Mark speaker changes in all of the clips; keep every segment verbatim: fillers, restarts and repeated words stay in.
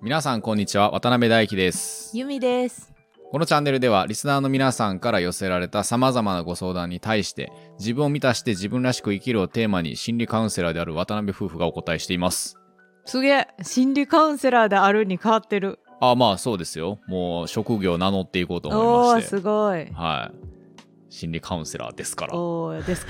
Speaker 1: 皆さんこんにちは、渡辺大輝です。
Speaker 2: ゆみです。
Speaker 1: このチャンネルではリスナーの皆さんから寄せられた様々なご相談に対して自分を満たして自分らしく生きるをテーマに心理カウンセラーである渡辺夫婦がお答えしています。
Speaker 2: すげえ、心理カウンセラーであるに変わってる。
Speaker 1: あ、まあそうですよ。もう職業を名乗っていこうと思いまして。
Speaker 2: おー、すごい。
Speaker 1: はい。心理カウンセラーですから。
Speaker 2: おー、ですから。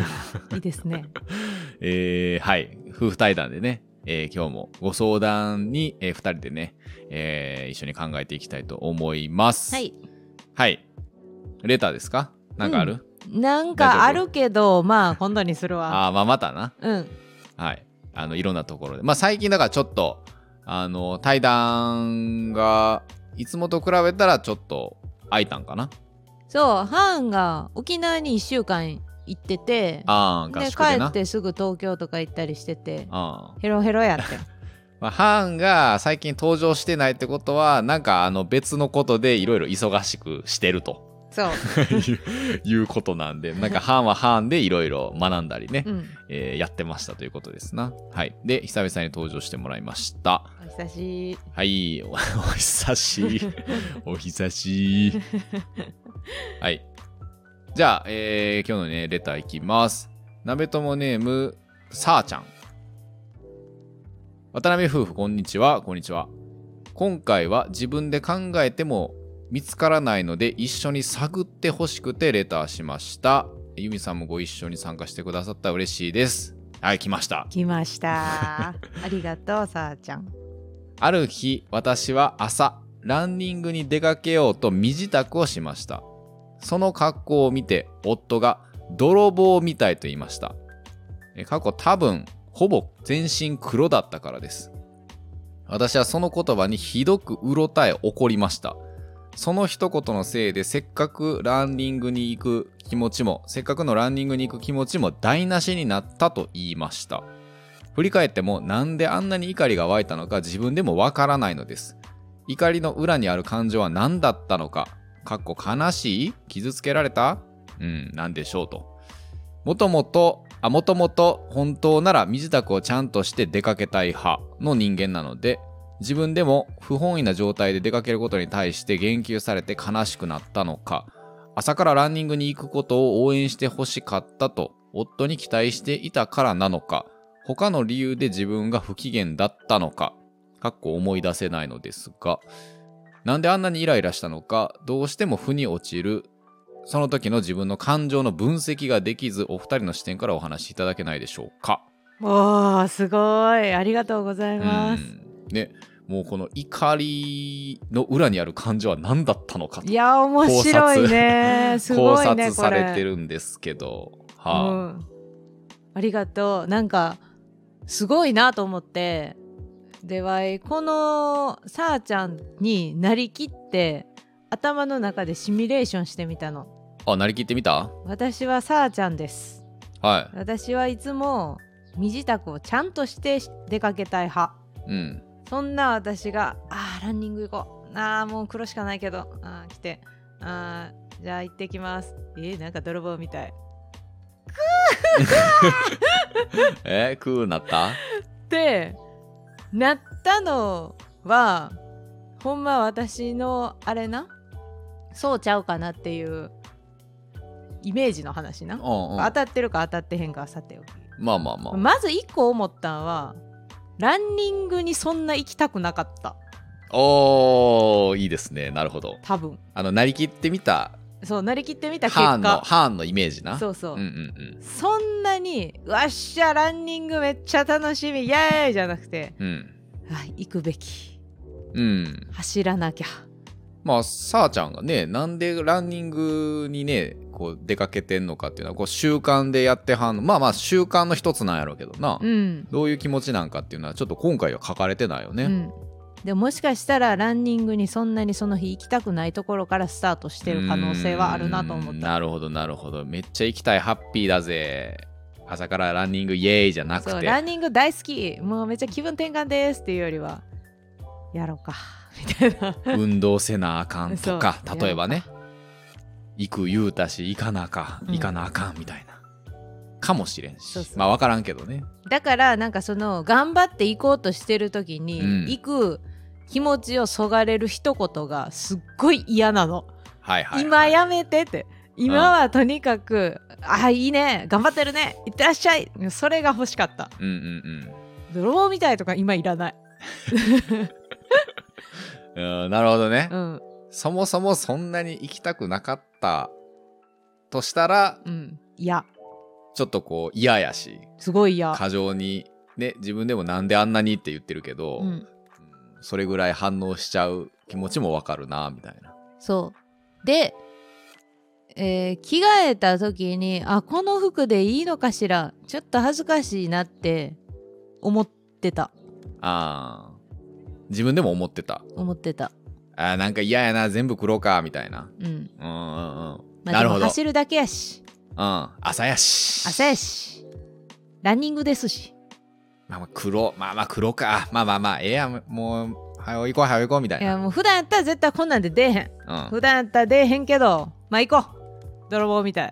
Speaker 2: いいですね。
Speaker 1: えー、はい。夫婦対談でね、えー、今日もご相談に、えー、ふたりでね、えー、一緒に考えていきたいと思います。
Speaker 2: はい。
Speaker 1: はい。レターですか？なんかある？
Speaker 2: うん、なんかあるけど、まあ今度にするわ。
Speaker 1: あ、まあまたな。
Speaker 2: うん。
Speaker 1: はい。あのいろんなところで、まあ最近だからちょっとあの対談がいつもと比べたらちょっと空いたんかな。
Speaker 2: そう、ハーンが沖縄にいっしゅうかん行ってて、
Speaker 1: あ合宿でな。
Speaker 2: で帰ってすぐ東京とか行ったりしてて、
Speaker 1: あ
Speaker 2: ヘロヘロやって。
Speaker 1: まあ、ハーンが最近登場してないってことはなんかあの別のことでいろいろ忙しくしてると
Speaker 2: そう
Speaker 1: いうことなんで、なんかハーンはハーンでいろいろ学んだりね、
Speaker 2: うん、
Speaker 1: えー、やってましたということですな。はい。で久々に登場してもらいました。
Speaker 2: お久しい。
Speaker 1: はい、お, お久しいお久しいはい。じゃあ、えー、今日のねレターいきます。鍋友ネームさーちゃん。渡辺夫婦こんにちは。こんにちは。今回は自分で考えても見つからないので一緒に探ってほしくてレターしました。ゆみさんもご一緒に参加してくださったら嬉しいです。はい、来ました
Speaker 2: 来ましたありがとうさーちゃん。
Speaker 1: ある日私は朝ランニングに出かけようと身支度をしました。その格好を見て夫が泥棒みたいと言いました。過去多分ほぼ全身黒だったからです。私はその言葉にひどくうろたえ怒りました。その一言のせいでせっかくランニングに行く気持ちもせっかくのランニングに行く気持ちも台無しになったと言いました。振り返ってもなんであんなに怒りが湧いたのか自分でもわからないのです。怒りの裏にある感情は何だったのか、かっこ悲しい？傷つけられた？うん、なんでしょうと。もともとあもともと本当なら身支度をちゃんとして出かけたい派の人間なので、自分でも不本意な状態で出かけることに対して言及されて悲しくなったのか、朝からランニングに行くことを応援してほしかったと夫に期待していたからなのか、他の理由で自分が不機嫌だったのか、かっこ思い出せないのですが、なんであんなにイライラしたのか、どうしても負に落ちるその時の自分の感情の分析ができず、お二人の視点からお話しいただけないでしょうか。
Speaker 2: おー、すごい、ありがとうございます。
Speaker 1: ね、もうこの怒りの裏にある感情は何だったのかと、
Speaker 2: いや面白いね、すごいね、
Speaker 1: 考察されてるんですけど、はあ、うん、
Speaker 2: ありがとう。なんかすごいなと思って、ではこのさーちゃんになりきって頭の中でシミュレーションしてみたの。
Speaker 1: あ、なりきってみた？
Speaker 2: 私はさーちゃんです。
Speaker 1: はい。
Speaker 2: 私はいつも身支度をちゃんとして出かけたい派。
Speaker 1: うん。
Speaker 2: そんな私が、あーランニング行こう。あーもう黒しかないけど、あー来て、あーじゃあ行ってきます。えー、なんか泥棒みたい。
Speaker 1: えー、クーなった
Speaker 2: ってなったのは、ほんま私のあれな、そうちゃうかなっていうイメージの話な、うんうん、当たってるか当たってへんかはさておき、
Speaker 1: まあまあまあ、
Speaker 2: まず一個思ったんはランニングにそんな行きたくなかった。
Speaker 1: おー、いいですね。なるほど。
Speaker 2: 多分
Speaker 1: あのなりきってみた、
Speaker 2: そうなりきってみた結果、
Speaker 1: ハーンのハーンのイメージな。
Speaker 2: そうそう、
Speaker 1: うんうんうん、
Speaker 2: そんなにわっしゃランニングめっちゃ楽しみイエーイじゃなくて、うん、あ行くべき、うん、走らなきゃ。
Speaker 1: まあさあちゃんがね、なんでランニングにねこう出かけてんのかっていうのはこう習慣でやってはんの、まあまあ習慣の一つなんやろうけどな、うん、どういう気持ちなんかっていうのはちょっと今回は書かれてないよね、うん、
Speaker 2: でもしかしたらランニングにそんなにその日行きたくないところからスタートしてる可能性はあるなと思った。
Speaker 1: なるほどなるほど。めっちゃ行きたい、ハッピーだぜ、朝からランニングイエーイじゃなくて、
Speaker 2: そうランニング大好き、もうめっちゃ気分転換ですっていうよりは、やろうかみたいな
Speaker 1: 運動せなあかんとか、例えばね、行く言うたし行かなあかん、うん、行かなあかんみたいなかもしれんし、そうそう、まあ分からんけどね。
Speaker 2: だからなんかその頑張って行こうとしてる時に、うん、行く気持ちをそがれる一言がすっごい嫌なの、
Speaker 1: はいはいはい、
Speaker 2: 今やめてって今はとにかく、うん、あいいね頑張ってるねいってらっしゃいそれが欲しかった、
Speaker 1: うんうんうん
Speaker 2: 泥棒みたいとか今いらない
Speaker 1: うんなるほどね、
Speaker 2: うん、
Speaker 1: そもそもそんなに行きたくなかったとしたら、
Speaker 2: うん、いや
Speaker 1: ちょっとこう嫌やし
Speaker 2: すごい嫌
Speaker 1: 過剰にね自分でもなんであんなにって言ってるけど、
Speaker 2: うん、
Speaker 1: それぐらい反応しちゃう気持ちもわかるなみたいな。
Speaker 2: そうで、えー、着替えた時にあこの服でいいのかしらちょっと恥ずかしいなって思ってた。
Speaker 1: あ自分でも思ってた
Speaker 2: 思ってた
Speaker 1: あなんか嫌やな全部黒かみたいな。
Speaker 2: うんうん
Speaker 1: うんうんうん、
Speaker 2: まあ、なるほど。でも走るだけやし、
Speaker 1: うん、朝やし
Speaker 2: 朝やしランニングですし、
Speaker 1: まあまあ黒まあまあ黒かまあまあまあええやもうはよ行こうはよ行こうみたいな。
Speaker 2: いやもう普段やったら絶対こんなんで出えへん、うん、普段やったら出えへんけどまあ行こう泥棒みたい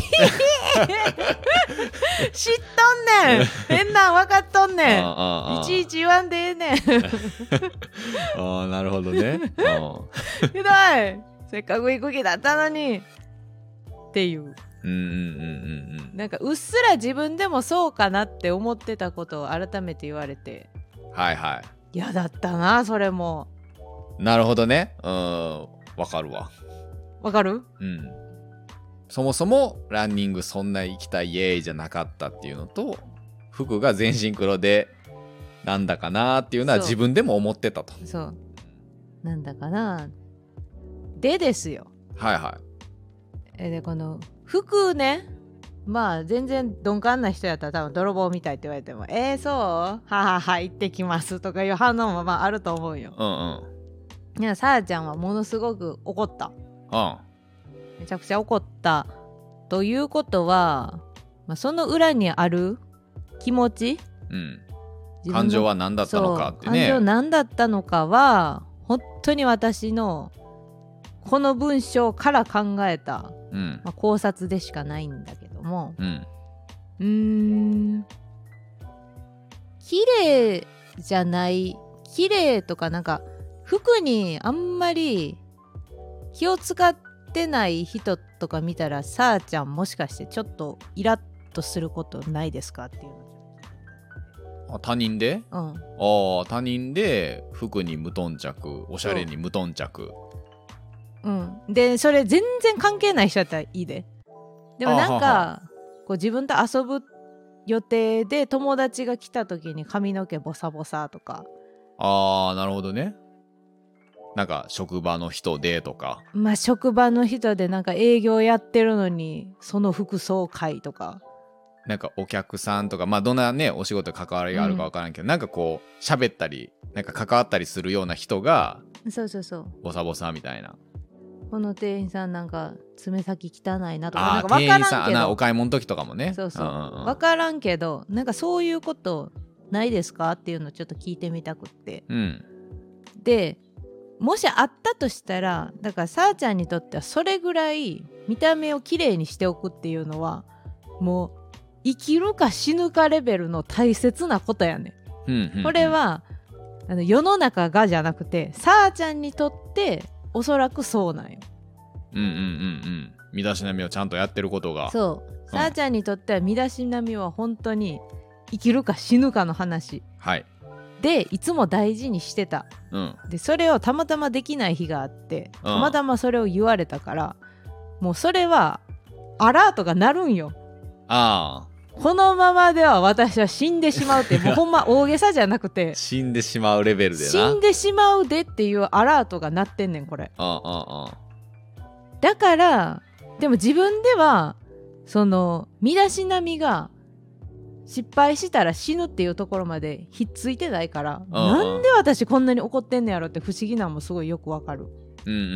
Speaker 2: 知っとんねん変なん分かっとんねんああいちいち言わんでええねん
Speaker 1: ああなるほどね
Speaker 2: ひどいせっかく行く気だったのにっていう、うんうんうんうん、なんかうっすら自分でもそうかなって思ってたことを改めて言われて
Speaker 1: はいはい
Speaker 2: 嫌だったなそれも。
Speaker 1: なるほどねうんわかるわ
Speaker 2: わかる
Speaker 1: うんそもそもランニングそんな行きたいイエーイじゃなかったっていうのと服が全身黒でなんだかなっていうのは自分でも思ってたと。
Speaker 2: そうなんだかなでですよ
Speaker 1: はいはい
Speaker 2: えでこの服ねまあ全然鈍感な人やったら多分泥棒みたいって言われてもえー、そうははは行ってきますとかいう反応もまああると思うよ。うんうん。いやさあちゃんはものすごく怒った。うんめちゃくちゃ怒ったということは、まあ、その裏にある気持ち、うん、
Speaker 1: 感情は何だったのかってね
Speaker 2: 感情何だったのかは本当に私のこの文章から考えた、うんまあ、考察でしかないんだけども、うん、うーん綺麗じゃない綺麗とかなんか服にあんまり気を使ってない人とか見たらさあちゃんもしかしてちょっとイラッとすることないですかっていうの
Speaker 1: あ他人で、うん、あ他人で服に無頓着おしゃれに無頓着
Speaker 2: うんでそれ全然関係ない人だったらいいででもなんかこう自分と遊ぶ予定で友達が来た時に髪の毛ボサボサとか
Speaker 1: あーなるほどねなんか職場の人でとか
Speaker 2: まあ職場の人でなんか営業やってるのにその服装会とか
Speaker 1: なんかお客さんとかまあどんなねお仕事関わりがあるか分からんけど、うん、なんかこう喋ったりなんか関わったりするような人が
Speaker 2: そうそうそう
Speaker 1: ボサボサみたいな
Speaker 2: この店員さんなんか爪先汚いなとか
Speaker 1: あ
Speaker 2: なんか分からんけど
Speaker 1: 店員さんお買い物の時とかもね
Speaker 2: そうそう、うんうんうん、分からんけどなんかそういうことないですかっていうのをちょっと聞いてみたくって、うん、でもしあったとしたらだからさあちゃんにとってはそれぐらい見た目をきれいにしておくっていうのはもう生きるか死ぬかレベルの大切なことやね、うんうんうん、これはあの世の中がじゃなくてさあちゃんにとっておそらくそうなんよ。
Speaker 1: うんうんうんうん身だしなみをちゃんとやってることが
Speaker 2: そうさあ、うん、ちゃんにとっては身だしなみは本当に生きるか死ぬかの話、はい、でいつも大事にしてた、うん、でそれをたまたまできない日があってたまたまそれを言われたから、うん、もうそれはアラートが鳴るんよ。あこのままでは私は死んでしまうってもうほんま大げさじゃなくて
Speaker 1: 死んでしまうレベルでな
Speaker 2: 死んでしまうでっていうアラートが鳴ってんねんこれ。あああだからでも自分ではその身だしなみが失敗したら死ぬっていうところまでひっついてないからなんで私こんなに怒ってんねやろって不思議なのもすごいよくわかる、うんうんうんうん、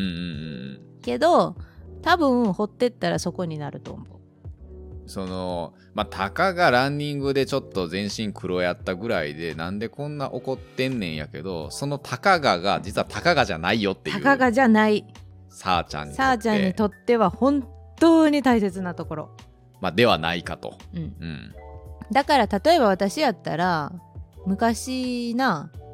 Speaker 2: けど多分掘ってったらそこになると思う。
Speaker 1: そのまあたかがランニングでちょっと全身黒やったぐらいでなんでこんな怒ってんねんやけどそのたかがが実はたかがじゃないよっていう
Speaker 2: たかがじゃない
Speaker 1: さあちゃんにとって
Speaker 2: さあちゃんにとっては本当に大切なところ、
Speaker 1: まあ、ではないかと、うんうん、
Speaker 2: だから例えば私やったら昔な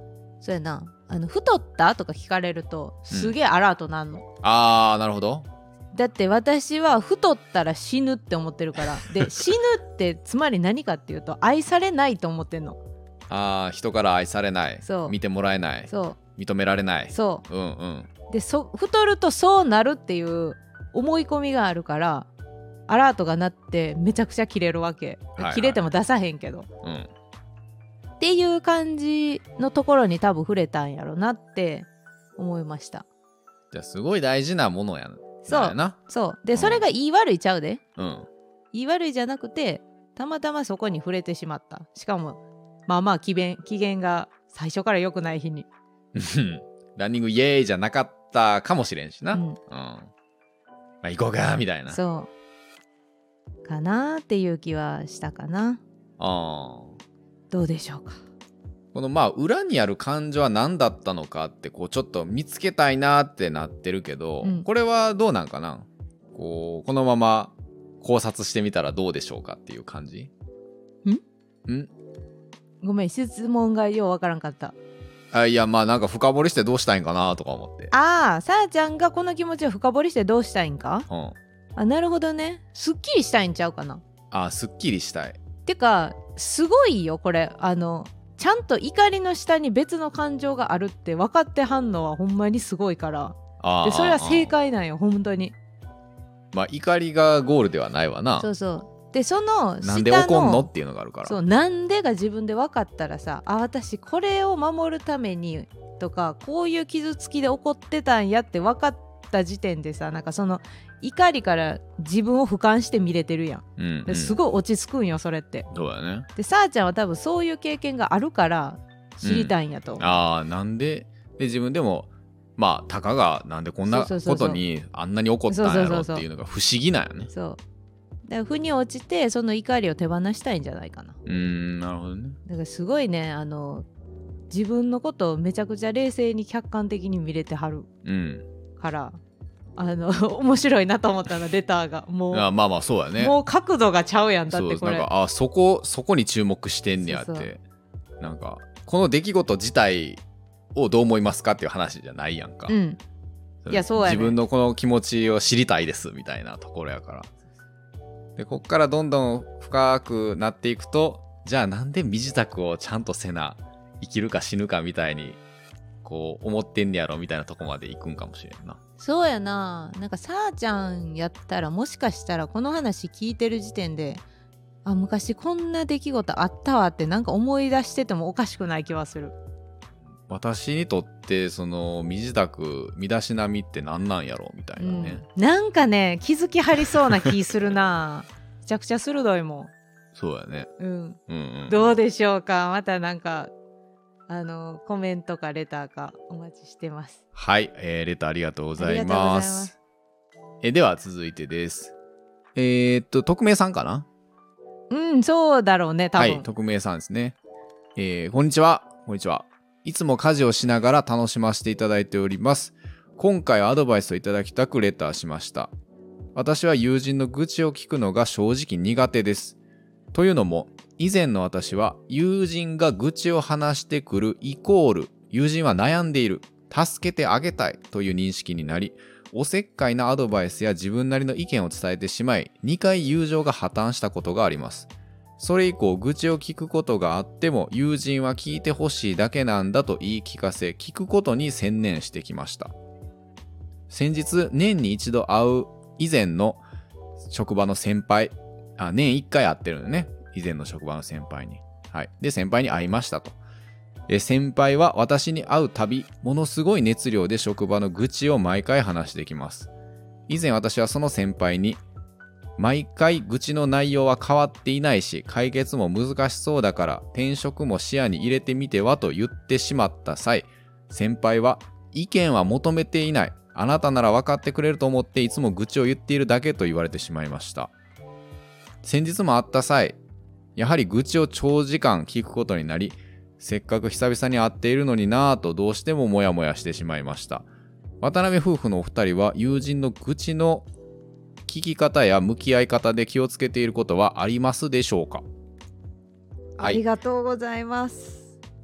Speaker 2: そうやな、あの太ったとか聞かれるとすげえアラートなんの、うん、
Speaker 1: あーなるほど。
Speaker 2: だって私は太ったら死ぬって思ってるからで死ぬってつまり何かっていうと愛されないと思ってんの。
Speaker 1: あー人から愛されない、
Speaker 2: そう
Speaker 1: 見てもらえない、
Speaker 2: そう
Speaker 1: 認められない、
Speaker 2: そう、
Speaker 1: うんうん、
Speaker 2: でそ太るとそうなるっていう思い込みがあるからアラートが鳴ってめちゃくちゃキレるわけ、はいはい、キレても出さへんけど、うん、っていう感じのところに多分触れたんやろなって思いました。
Speaker 1: じゃあすごい大事なものやな。
Speaker 2: そう
Speaker 1: な
Speaker 2: そうで、うん、それが言い悪いちゃうで、
Speaker 1: うん、
Speaker 2: 言い悪いじゃなくてたまたまそこに触れてしまった。しかもまあまあ機嫌、機嫌が最初から良くない日に
Speaker 1: ランニングイエーイじゃなかったかもしれんしな、うんうん、まあ行こうかみたいな、
Speaker 2: そうかなっていう気はしたかな。あどうでしょうか。
Speaker 1: このまあ裏にある感情は何だったのかってこうちょっと見つけたいなってなってるけど、うん、これはどうなんかな、こうこのまま考察してみたらどうでしょうかっていう感じ。
Speaker 2: んんごめん質問がようわからんかった。
Speaker 1: あいやまあなんか深掘りしてどうしたいんかなとか思って。
Speaker 2: ああさあちゃんがこの気持ちを深掘りしてどうしたいんか、うん、あなるほどね。すっきりしたいんちゃうかな。
Speaker 1: あすっきりしたい
Speaker 2: てかすごいよこれ。あのちゃんと怒りの下に別の感情があるって分かってはんのはほんまにすごいから。でそれは正解なんよ本当に。
Speaker 1: まあ怒りがゴールではないわな。
Speaker 2: そうそうでその下の
Speaker 1: なんで怒んのっていうのがあるから。
Speaker 2: そうなんでが自分で分かったらさあ私これを守るためにとかこういう傷つきで怒ってたんやって分かった時点でさなんかその怒りから自分を俯瞰して見れてるやん、うんうん、すごい落ち着くんよそれって。
Speaker 1: そうだね。
Speaker 2: でさあちゃんは多分そういう経験があるから知りたいんやと、うん、
Speaker 1: ああなんでで自分でもまあたかがなんでこんなことにあんなに怒ったんやろっていうのが不思議なんよね。
Speaker 2: そうだから腑に落ちてその怒りを手放したいんじゃないかな。
Speaker 1: うーんなるほどね。
Speaker 2: だからすごいねあの自分のことをめちゃくちゃ冷静に客観的に見れてはる、うん、からあの面白いなと思ったのレターがもう
Speaker 1: あまあまあそうやね。
Speaker 2: もう角度がちゃうやんだってこれ。
Speaker 1: なんかあそこそこに注目してんねやって。そうそうなんかこの出来事自体をどう思いますかっていう話じゃないやんか、うん、いやそうやね。自分のこの気持ちを知りたいですみたいなところやから。でこっからどんどん深くなっていくとじゃあなんで身支度をちゃんとせな生きるか死ぬかみたいにこう思ってんねやろみたいなとこまで行くんかもしれんな。
Speaker 2: そうやな。なんかさあちゃんやったらもしかしたらこの話聞いてる時点であ昔こんな出来事あったわってなんか思い出しててもおかしくない気はする。
Speaker 1: 私にとってその身支度身だしなみって何なんやろみたいなね、
Speaker 2: うん、なんかね気づきはりそうな気するなめちゃくちゃ鋭いもん。
Speaker 1: そうやね、うん、うんうん
Speaker 2: どうでしょうか。またなんかあのコメントかレターかお待ちしてます。
Speaker 1: はい、えー、レターありがとうございます。ますえでは続いてです。えー、っと匿名さんかな。
Speaker 2: うんそうだろうね多分。
Speaker 1: はい匿名さんですね。えー、こんにちはこんにちは。いつも家事をしながら楽しませていただいております。今回はアドバイスをいただきたくレターしました。私は友人の愚痴を聞くのが正直苦手です。というのも、以前の私は友人が愚痴を話してくるイコール友人は悩んでいる、助けてあげたいという認識になり、おせっかいなアドバイスや自分なりの意見を伝えてしまい、にかい友情が破綻したことがあります。それ以降愚痴を聞くことがあっても友人は聞いてほしいだけなんだと言い聞かせ聞くことに専念してきました。先日年に一度会う以前の職場の先輩あ年いっかい会ってるのね以前の職場の先輩にはいで先輩に会いましたと。え先輩は私に会うたびものすごい熱量で職場の愚痴を毎回話してきます。以前私はその先輩に毎回愚痴の内容は変わっていないし解決も難しそうだから転職も視野に入れてみてはと言ってしまった際、先輩は意見は求めていない、あなたなら分かってくれると思っていつも愚痴を言っているだけと言われてしまいました。先日も会った際やはり愚痴を長時間聞くことになり、せっかく久々に会っているのになぁとどうしてもモヤモヤしてしまいました。渡辺夫婦のお二人は友人の愚痴の聞き方や向き合い方で気をつけていることはありますでしょうか。
Speaker 2: ありがとうございます。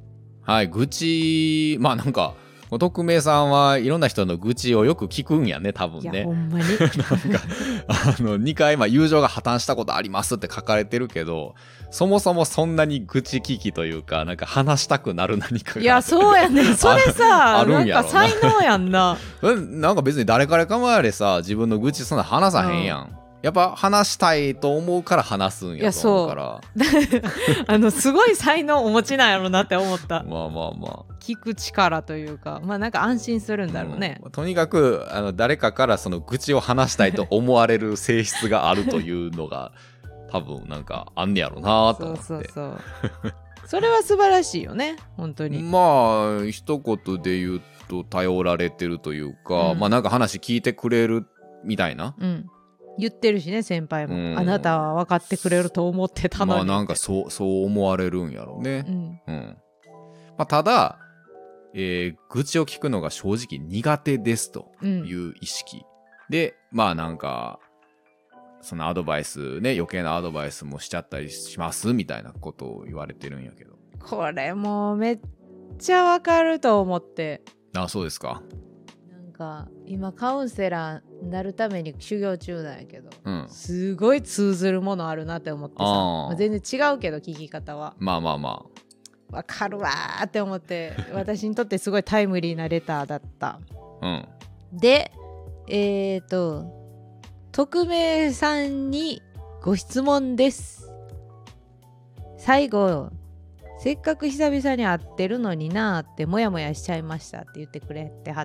Speaker 1: はい、愚痴、まあなんか匿名さんはいろんな人の愚痴をよく聞くんやね、多分ね。
Speaker 2: いやほんまに
Speaker 1: なんかあのにかい、まあ、友情が破綻したことありますって書かれてるけど、そもそもそんなに愚痴聞きというか、なんか話したくなる何かが
Speaker 2: いやそうやねそれさ
Speaker 1: ある
Speaker 2: なんんか
Speaker 1: やろな
Speaker 2: 才能やんな
Speaker 1: なんか別に誰からかもやれさ、自分の愚痴そんな話さへんやん、うん、やっぱ話したいと思うから話すんやと思うから。
Speaker 2: あのすごい才能お持ちなんやろなって思った
Speaker 1: まあまあまあ
Speaker 2: 聞く力というか、まあなんか安心するんだろうね、
Speaker 1: うん、とにかくあの誰かからその愚痴を話したいと思われる性質があるというのが多分なんかあんねやろなと思って。
Speaker 2: そうそうそうそれは素晴らしいよね本当に。
Speaker 1: まあ一言で言うと頼られてるというか、うん、まあなんか話聞いてくれるみたいな、
Speaker 2: うん、言ってるしね先輩も、うん、あなたは分かってくれると思ってたのに。
Speaker 1: まあなんかそうそう思われるんやろうね、
Speaker 2: うん
Speaker 1: うんまあ、ただ、えー、愚痴を聞くのが正直苦手ですという意識、うん、でまあなんかそのアドバイスね余計なアドバイスもしちゃったりしますみたいなことを言われてるんやけど、
Speaker 2: これもうめっちゃわかると思って。
Speaker 1: あ、そうですか。
Speaker 2: なんか今カウンセラーになるために修行中なんやけど、
Speaker 1: うん、
Speaker 2: すごい通ずるものあるなって思ってさ、まあ、全然違うけど聞き方は
Speaker 1: まあまあま
Speaker 2: あわかるわーって思って私にとってすごいタイムリーなレターだった、
Speaker 1: うん、
Speaker 2: でえーと匿名さんにご質問です。最後せっかく久々に会ってるのになーってモヤモヤしちゃいましたって言ってくれてはって、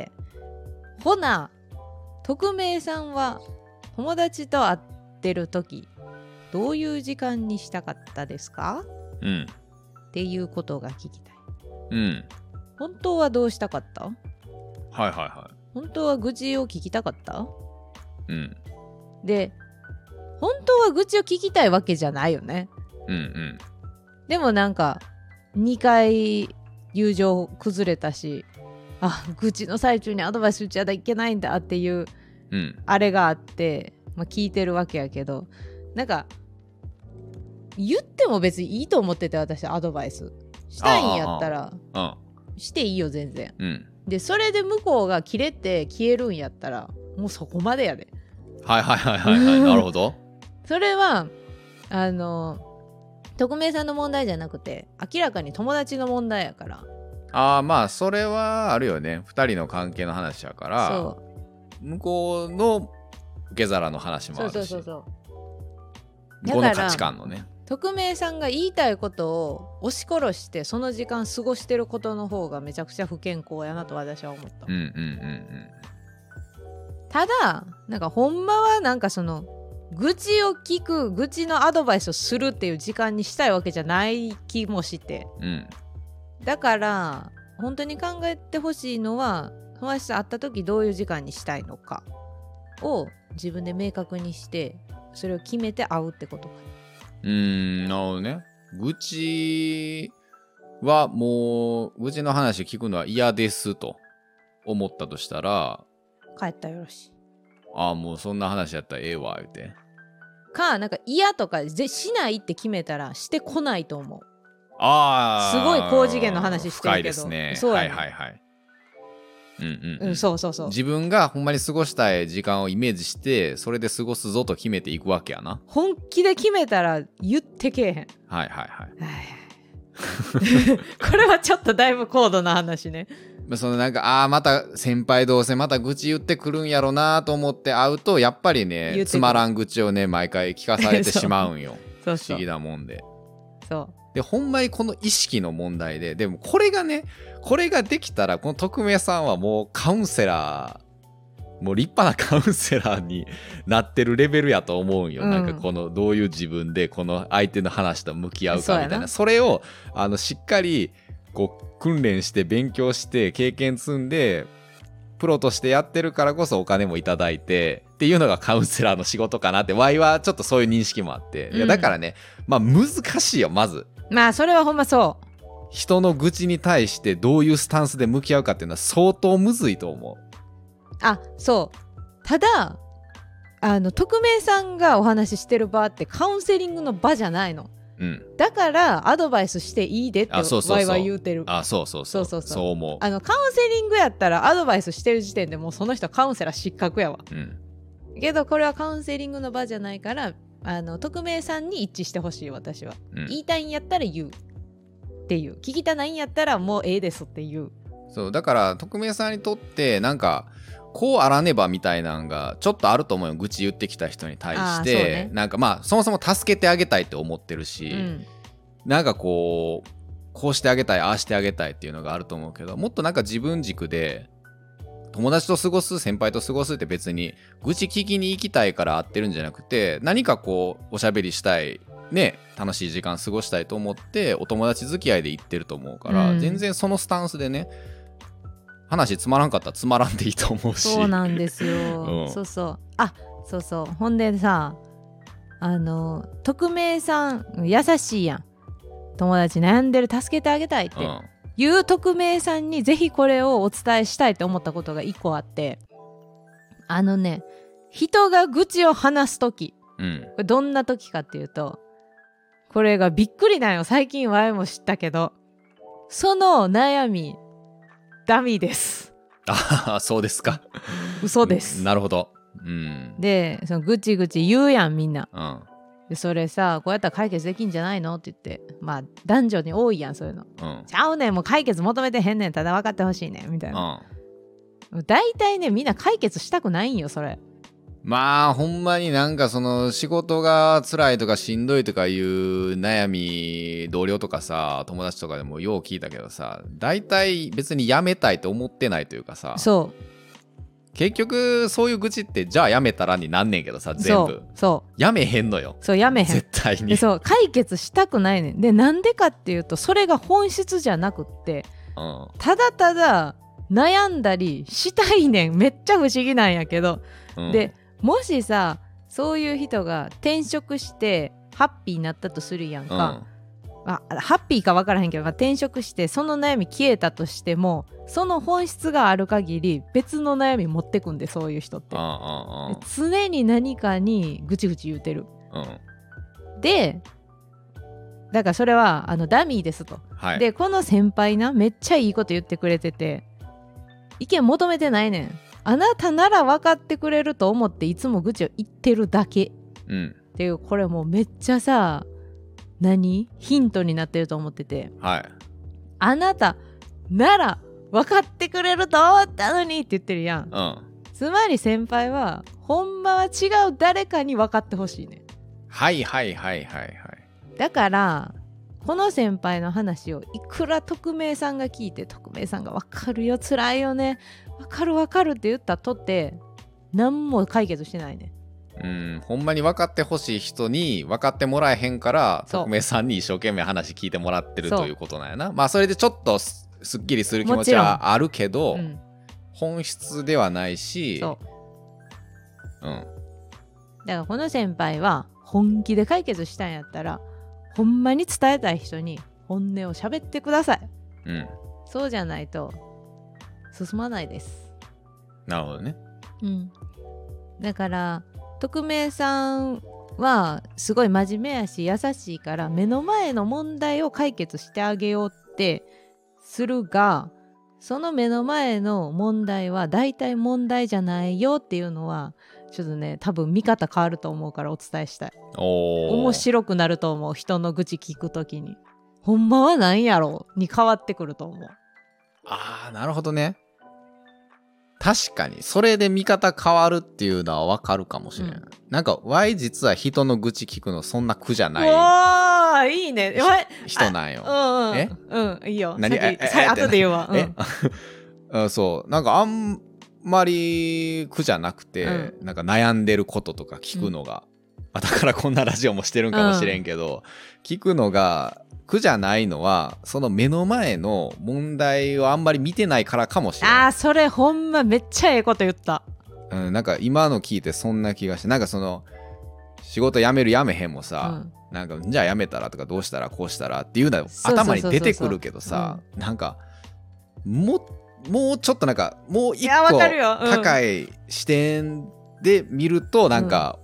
Speaker 2: ほな匿名さんは友達と会ってる時どういう時間にしたかったですか、
Speaker 1: うん、
Speaker 2: っていうことが聞きたい、
Speaker 1: うん、
Speaker 2: 本当はどうしたかった？
Speaker 1: はいはいはい。
Speaker 2: 本当は愚痴を聞きたかった？
Speaker 1: うん、
Speaker 2: で本当は愚痴を聞きたいわけじゃないよね。
Speaker 1: うんうん。
Speaker 2: でもなんかにかい友情崩れたし、あ愚痴の最中にアドバイス打ちゃいけないんだっていう、
Speaker 1: うん、
Speaker 2: あれがあって、まあ、聞いてるわけやけど、なんか言っても別にいいと思ってて、私アドバイスしたいんやったらしていいよ全然、
Speaker 1: うん、で
Speaker 2: それで向こうが切れて消えるんやったらもうそこまでやで。
Speaker 1: はいはいはいはい、はい、なるほど。
Speaker 2: それはあの匿名さんの問題じゃなくて明らかに友達の問題やから。
Speaker 1: ああまあそれはあるよね、ふたりの関係の話やから。
Speaker 2: そう
Speaker 1: 向こうの受け皿の話もあるし、
Speaker 2: そうそうそうそう
Speaker 1: 向こうの価値観のね。
Speaker 2: 匿名さんが言いたいことを押し殺してその時間過ごしてることの方がめちゃくちゃ不健康やなと私は思った。
Speaker 1: うんうんうんうん。
Speaker 2: ただなんかほんまはなんかその愚痴を聞く愚痴のアドバイスをするっていう時間にしたいわけじゃない気もして、
Speaker 1: うん、
Speaker 2: だから本当に考えてほしいのは友達と会った時どういう時間にしたいのかを自分で明確にしてそれを決めて会うってことか。
Speaker 1: うーん、なるほどね。愚痴はもう愚痴の話聞くのは嫌ですと思ったとしたら
Speaker 2: 帰ったらよろしい。
Speaker 1: ああもうそんな話やったらええわ言うて
Speaker 2: か、なんか嫌とかぜしないって決めたらしてこないと思う。
Speaker 1: ああ
Speaker 2: すごい高次元の話してるけど
Speaker 1: 深いですね。
Speaker 2: そうやね、
Speaker 1: はいはいはいうんうん、
Speaker 2: うん、そうそうそう。
Speaker 1: 自分がほんまに過ごしたい時間をイメージしてそれで過ごすぞと決めていくわけやな。
Speaker 2: 本気で決めたら言ってけえへん。
Speaker 1: はいはいはい
Speaker 2: これはちょっとだいぶ高度な話ね。
Speaker 1: そのなんかああまた先輩どうせまた愚痴言ってくるんやろなと思って会うとやっぱりねつまらん愚痴をね毎回聞かされてしまうんよ。
Speaker 2: そうそう
Speaker 1: 不思議なもんで。
Speaker 2: そう
Speaker 1: でほんまにこの意識の問題で、でもこれがねこれができたらこの匿名さんはもうカウンセラーもう立派なカウンセラーになってるレベルやと思うんよ、うん、なんかこのどういう自分でこの相手の話と向き合うかみたい な, そ, それをあのしっかりこう訓練して勉強して経験積んでプロとしてやってるからこそお金もいただいてっていうのがカウンセラーの仕事かなってワイはちょっとそういう認識もあって、うん、いやだからねまあ難しいよまず。
Speaker 2: まあそれはほんまそう。
Speaker 1: 人の愚痴に対してどういうスタンスで向き合うかっていうのは相当むずいと思う。
Speaker 2: あ、そうただあの匿名さんがお話ししてる場ってカウンセリングの場じゃないの。
Speaker 1: うん、
Speaker 2: だからアドバイスしていいでって
Speaker 1: あそうそうそう
Speaker 2: ワイワイ言うてる。
Speaker 1: あそうそうそう
Speaker 2: そうそうそう
Speaker 1: そう思う。
Speaker 2: あのカウンセリングやったらアドバイスしてる時点でもうその人カウンセラー失格やわ、
Speaker 1: うん、
Speaker 2: けどこれはカウンセリングの場じゃないからあの匿名さんに一致してほしい。私は、うん、言いたいんやったら言うっていう、聞きたないんやったらもうええですっていう。
Speaker 1: そうだから匿名さんにとってなんかこうあらねばみたいなのがちょっとあると思うよ。愚痴言ってきた人に対して、ね、なんかまあそもそも助けてあげたいって思ってるし、うん、なんかこうこうしてあげたいああしてあげたいっていうのがあると思うけど、もっとなんか自分軸で友達と過ごす先輩と過ごすって別に愚痴聞きに行きたいから会ってるんじゃなくて、何かこうおしゃべりしたいね、楽しい時間過ごしたいと思ってお友達付き合いで行ってると思うから、うん、全然そのスタンスでね話つまらんかったらつまらんでいいと思うし。
Speaker 2: そうなんですよ、うん、そうそうあそうそうほんでさあの匿名さん優しいやん。友達悩んでる助けてあげたいっていう匿名さんにぜひこれをお伝えしたいと思ったことが一個あって、あのね人が愚痴を話すとき、うん、これどんなときかっていうと、これがびっくりなんよ。最近ワイも知ったけどその悩みダミーです。
Speaker 1: ああそうですか。
Speaker 2: 嘘です。
Speaker 1: なるほど、うん、で
Speaker 2: そのぐちぐち言うやんみんな、
Speaker 1: うん、
Speaker 2: でそれさこうやったら解決できんじゃないのって言って、まあ男女に多いやんそういうの、うん、ちゃうねんもう解決求めてへんねんただ分かってほしいねんみたいな、うん、だいたいねみんな解決したくないんよそれ。
Speaker 1: まあほんまになんかその仕事が辛いとかしんどいとかいう悩み同僚とかさ友達とかでもよう聞いたけどさ、大体別に辞めたいと思ってないというかさ、
Speaker 2: そう
Speaker 1: 結局そういう愚痴ってじゃあ辞めたらになんねんけどさ、全部
Speaker 2: そうそう
Speaker 1: 辞めへんのよ。
Speaker 2: そう辞めへん
Speaker 1: 絶対に。
Speaker 2: そう解決したくないねん。でなんでかっていうとそれが本質じゃなくって、うん、ただただ悩んだりしたいねん。めっちゃ不思議なんやけど、うん、でもしさそういう人が転職してハッピーになったとするやんか、うん、あハッピーか分からへんけど、まあ、転職してその悩み消えたとしてもその本質がある限り別の悩み持ってくんで、そういう人って常に何かにぐちぐち言うてる、うん、でだからそれはあのダミーですと、はい、でこの先輩なめっちゃいいこと言ってくれてて意見求めてないねん。あなたなら分かってくれると思っていつも愚痴を言ってるだけ、うん、っていうこれもうめっちゃさ何ヒントになってると思ってて、はい、あなたなら分かってくれると思ったのにって言ってるやん、うん、つまり先輩はほんまは違う誰かに分かってほしいね。
Speaker 1: はいはいはいはいはい。
Speaker 2: だからこの先輩の話をいくら匿名さんが聞いて匿名さんが分かるよ辛いよね分かる分かるって言ったとって何も解決してないね。
Speaker 1: うんほんまに分かってほしい人に分かってもらえへんから匿名さんに一生懸命話聞いてもらってるということなんやな。まあそれでちょっと す, すっきりする気持ちはあるけど、うん、本質ではないし、そう、うん、
Speaker 2: だからこの先輩は本気で解決したんやったらほんまに伝えたい人に本音を喋ってください、うん、そうじゃないと進まないです。
Speaker 1: なるほどね、
Speaker 2: うん、だから匿名さんはすごい真面目やし優しいから目の前の問題を解決してあげようってするが、その目の前の問題は大体問題じゃないよっていうのはちょっとね多分見方変わると思うからお伝えしたい。お面白くなると思う。人の愚痴聞くときにほんまは何やろに変わってくると思う。
Speaker 1: あーなるほどね。確かにそれで見方変わるっていうのは分かるかもしれない、うん、なんか Y 実は人の愚痴聞くのそんな苦じゃない。
Speaker 2: わーいいね
Speaker 1: 人なんよ。
Speaker 2: うんうん、えうんいいよ。何ええ後で言うわ、うん、
Speaker 1: えそうなんかあんまり苦じゃなくて、うん、なんか悩んでることとか聞くのが、うん、だからこんなラジオもしてるんかもしれんけど、うん、聞くのが苦じゃないのはその目の前の問題をあんまり見てないからかもしれない。
Speaker 2: あーそれほんまめっちゃええこと言った、
Speaker 1: うん、なんか今の聞いてそんな気がして、なんかその仕事辞める辞めへんもさ、うん、なんかじゃあ辞めたらとかどうしたらこうしたらっていうのは頭に出てくるけどさ、なんかももうちょっとなんかもう一個高い視点で見るとなんか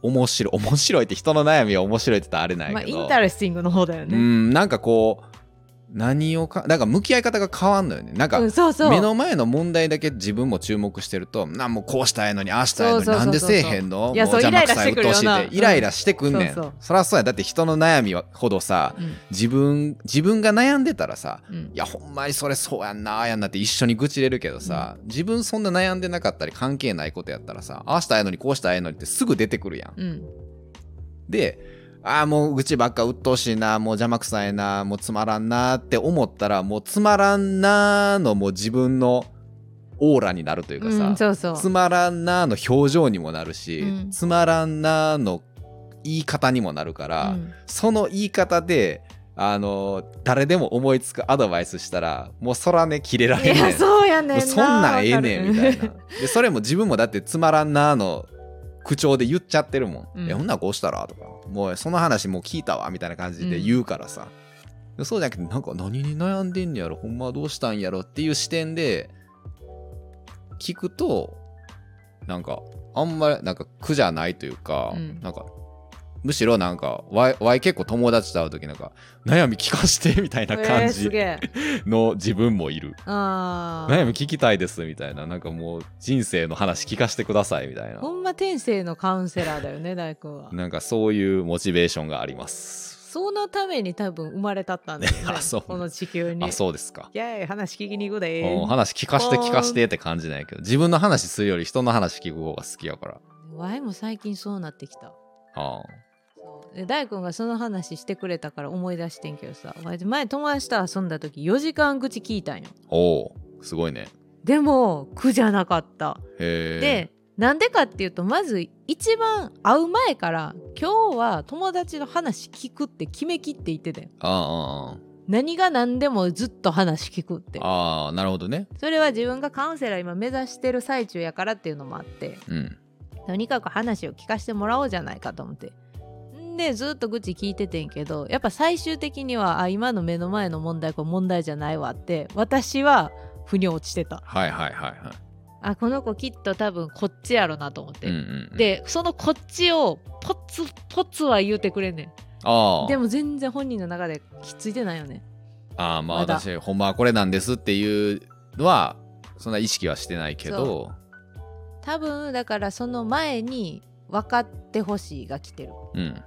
Speaker 1: 面白い面白いって人の悩みは面白いって言ったらあれないけど、
Speaker 2: まあインタレスティングの方だよね。
Speaker 1: うんなんかこう何をかなんか向き合い方が変わんのよね。なんか、
Speaker 2: うん、そうそう
Speaker 1: 目の前の問題だけ自分も注目してるとなもうこうしたらええのにああしたらええのに
Speaker 2: そうそうそうそう
Speaker 1: なんでせえへんのもう
Speaker 2: いやそう
Speaker 1: 邪魔くさい
Speaker 2: イライラしてくるよな
Speaker 1: 鬱陶しいってイライラしてくんねん、
Speaker 2: うんそうそう
Speaker 1: そりゃそうやだって人の悩みほどさ、
Speaker 2: うん
Speaker 1: 自分自分が悩んでたらさ、
Speaker 2: うん
Speaker 1: いやほんまにそれそうやんなああやんなって一緒に愚痴れるけどさ、自分そんな悩んでなかったり関係ないことやったらさああしたらええのにこうしたらええのにってすぐ出てくるやん、
Speaker 2: うん
Speaker 1: でああもう愚痴ばっか鬱陶しいなもう邪魔くさいなもうつまらんなって思ったらもうつまらんなのもう自分のオーラになるというかさ、
Speaker 2: うん、そうそう
Speaker 1: つまらんなの表情にもなるし、
Speaker 2: うん
Speaker 1: つまらんなの言い方にもなるから、
Speaker 2: うん
Speaker 1: その言い方であの誰でも思いつくアドバイスしたらもうそらねキレら
Speaker 2: い
Speaker 1: れんねん
Speaker 2: やそうやねんな
Speaker 1: もうそんなんええねんみたい
Speaker 2: わ
Speaker 1: なでそれも自分もだってつまらんなの口調で言っちゃってるもん、
Speaker 2: うん
Speaker 1: いやほんならこうしたらとかもうその話もう聞いたわみたいな感じで言うからさ、でそうじゃなくてなんか何に悩んでんやろほんまはどうしたんやろっていう視点で聞くとなんかあんまりなんか苦じゃないというか、
Speaker 2: うん、
Speaker 1: なんかむしろなんかわいわい結構友達と会う時なんか悩み聞かしてみたいな感
Speaker 2: えー、
Speaker 1: じ
Speaker 2: すげえ
Speaker 1: の自分もいる、
Speaker 2: あー
Speaker 1: 悩み聞きたいですみたいななんかもう人生の話聞かせてくださいみたいな
Speaker 2: ほんま天性のカウンセラーだよね大君は。
Speaker 1: なんかそういうモチベーションがあります
Speaker 2: そのために多分生まれたったんだよね
Speaker 1: あそう
Speaker 2: この地球に。
Speaker 1: あそうですか、
Speaker 2: いやいや話聞きに行くで
Speaker 1: うん話聞かして聞かしてって感じないけど自分の話するより人の話聞く方が好きやから
Speaker 2: わいも最近そうなってきた。
Speaker 1: あ
Speaker 2: そうで大君がその話してくれたから思い出してんけどさわい前友達と遊んだ時よじかん口聞いたんよ。
Speaker 1: おおすごいね
Speaker 2: でも苦じゃなかった。
Speaker 1: へえ
Speaker 2: でなんでかっていうとまず一番会う前から今日は友達の話聞くって決めきって言ってたよ。
Speaker 1: ああ
Speaker 2: 何が何でもずっと話聞くって
Speaker 1: ああなるほどね
Speaker 2: それは自分がカウンセラー今目指してる最中やからっていうのもあって
Speaker 1: うん
Speaker 2: とにかく話を聞かせてもらおうじゃないかと思ってんでずっと愚痴聞いててんけどやっぱ最終的にはあ今の目の前の問題これ問題じゃないわって私は腑に落ちてた。
Speaker 1: はいはいはいはい
Speaker 2: あこの子きっと多分こっちやろなと思って、
Speaker 1: うんうんうん、
Speaker 2: でそのこっちをポツポツは言うてくれんねん。
Speaker 1: ああ
Speaker 2: でも全然本人の中できついてないよね。
Speaker 1: ああまあ
Speaker 2: まだ
Speaker 1: 私ほんまはこれなんですっていうのはそんな意識はしてないけど
Speaker 2: 多分だからその前に分かってほしいが来てる。
Speaker 1: うん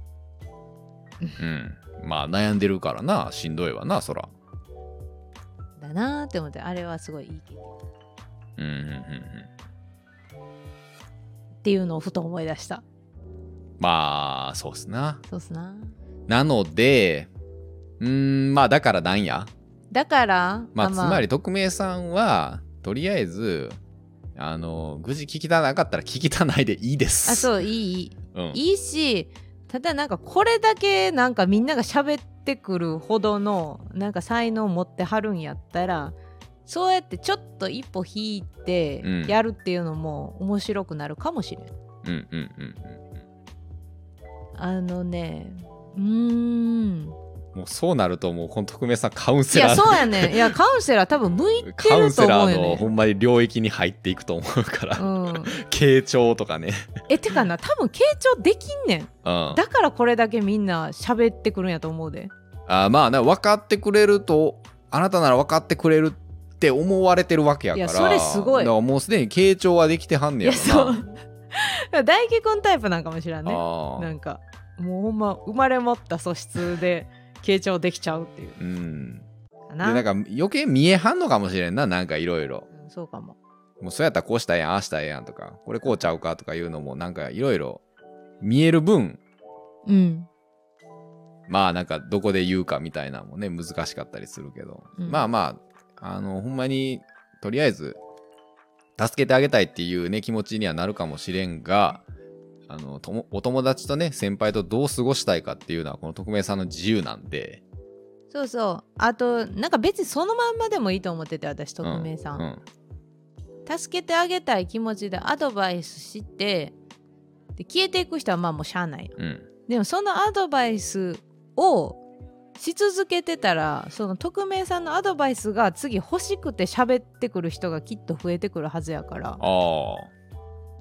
Speaker 1: うんまあ悩んでるからなしんどいわなそら
Speaker 2: だなーって思ってあれはすごいいい経験
Speaker 1: うんうんうんうん
Speaker 2: っていうのをふと思い出した。
Speaker 1: まあそうっすな
Speaker 2: そうっすな。
Speaker 1: なのでうーんまあだからなんや
Speaker 2: だから
Speaker 1: まあ
Speaker 2: あ
Speaker 1: つまり匿名さんはとりあえずあの愚痴聞きたなかったら聞きたないでいいです
Speaker 2: あそういいいい、
Speaker 1: うん、
Speaker 2: いいしただなんかこれだけなんかみんなが喋ってくるほどのなんか才能を持ってはるんやったらそうやってちょっと一歩引いて
Speaker 1: うん
Speaker 2: やるっていうのも面白くなるかもしれん。
Speaker 1: うんうんうん
Speaker 2: あのねうーん
Speaker 1: もうそうなるともうこの匿名さんカウン
Speaker 2: い
Speaker 1: セラー
Speaker 2: やそうやねんいやカウンセラー多分向いて
Speaker 1: カウン
Speaker 2: ると
Speaker 1: セラー
Speaker 2: 思うよね。
Speaker 1: のほんまに領域に入っていくと思うから、
Speaker 2: うん、
Speaker 1: 傾聴とかね、
Speaker 2: えてかな多分傾聴できんねん。
Speaker 1: うん、
Speaker 2: だからこれだけみんな喋ってくるんやと思うで。
Speaker 1: あまあな分かってくれるとあなたなら分かってくれるって思われてるわけやから
Speaker 2: いやそれすごい
Speaker 1: だからもうすでに傾聴はできてはんねやろな。
Speaker 2: いやそう大輝くんタイプなんかもしらんね。
Speaker 1: あ
Speaker 2: なんかもうほんま生まれ持った素質で傾聴できちゃうっていう
Speaker 1: うん
Speaker 2: かな。
Speaker 1: でなんか余計見えはんのかもしれんななんかいろいろ
Speaker 2: うんそうかも。
Speaker 1: もうそうやったらこうしたらええやんああしたらええやんとかこれこうちゃうかとかいうのもなんかいろいろ見える分
Speaker 2: うん
Speaker 1: まあなんかどこで言うかみたいなのもね難しかったりするけど、
Speaker 2: うん
Speaker 1: まあまああのほんまにとりあえず助けてあげたいっていうね気持ちにはなるかもしれんがあのともお友達とね先輩とどう過ごしたいかっていうのはこの匿名さんの自由なんで
Speaker 2: そうそうあとなんか別にそのまんまでもいいと思ってて私匿名さん、
Speaker 1: うん
Speaker 2: 助けてあげたい気持ちでアドバイスしてで消えていく人はまあもうしゃあないよ。
Speaker 1: うん
Speaker 2: でもそのアドバイスをし続けてたらその匿名さんのアドバイスが次欲しくて喋ってくる人がきっと増えてくるはずやから
Speaker 1: ああ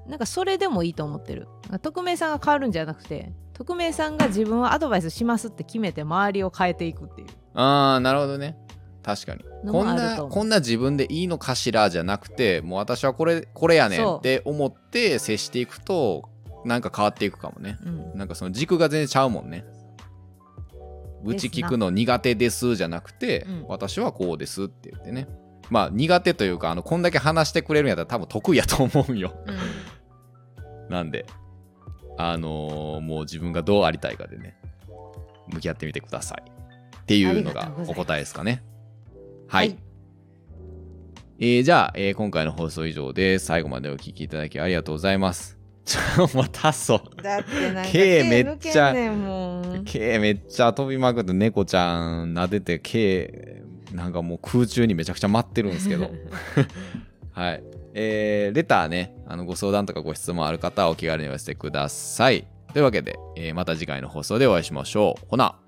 Speaker 2: なんかそれでもいいと思ってる。匿名さんが変わるんじゃなくて、匿名さんが自分はアドバイスしますって決めて周りを変えていくっていう。
Speaker 1: ああ、なるほどね。確かに。
Speaker 2: の
Speaker 1: こんな、
Speaker 2: もあると思う
Speaker 1: こんな自分でいいのかしらじゃなくて、もう私はこれ、これやねんって思って接していくと、なんか変わっていくかもね。
Speaker 2: うん、
Speaker 1: なんかその軸が全然ちゃうもんね。うち聞くの苦手ですじゃなくて、
Speaker 2: うん
Speaker 1: 私はこうですって言ってね。まあ苦手というか、あの、こんだけ話してくれるんやったら多分得意やと思うんよ。
Speaker 2: うん、
Speaker 1: なんで、あのーもう自分がどうありたいかでね、向き合ってみてください。っていうのがお答えですかね。はい。
Speaker 2: はい
Speaker 1: えーじゃあ、えー今回の放送以上で最後までお聞きいただきありがとうございます。ちょ、またそう。
Speaker 2: だってなんか
Speaker 1: 毛めっちゃ
Speaker 2: 抜けんねんもん。
Speaker 1: 毛めっちゃ飛びまくって猫ちゃん撫でて毛なんかもう空中にめちゃくちゃ舞ってるんですけどはい、えー、レターねあのご相談とかご質問ある方はお気軽にお寄せください。というわけで、えーまた次回の放送でお会いしましょう。ほな。